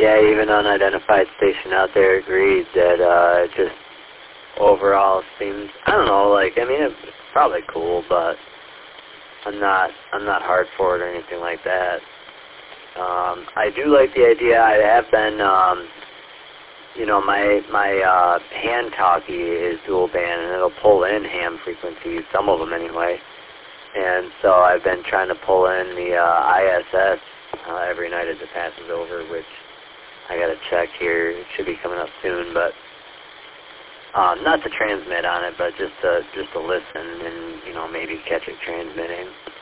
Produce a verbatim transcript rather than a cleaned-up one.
yeah, even unidentified station out there agreed that uh, it just overall seems, I don't know, like, I mean, it's probably cool, but I'm not, I'm not hard for it or anything like that. Um, I do like the idea. I have been, um, you know, my my uh, hand talkie is dual band, and it'll pull in ham frequencies, some of them anyway. And so I've been trying to pull in the uh, I S S uh, every night as it passes over, which I got to check here. It should be coming up soon, but um, not to transmit on it, but just to just to listen and, you know, maybe catch it transmitting.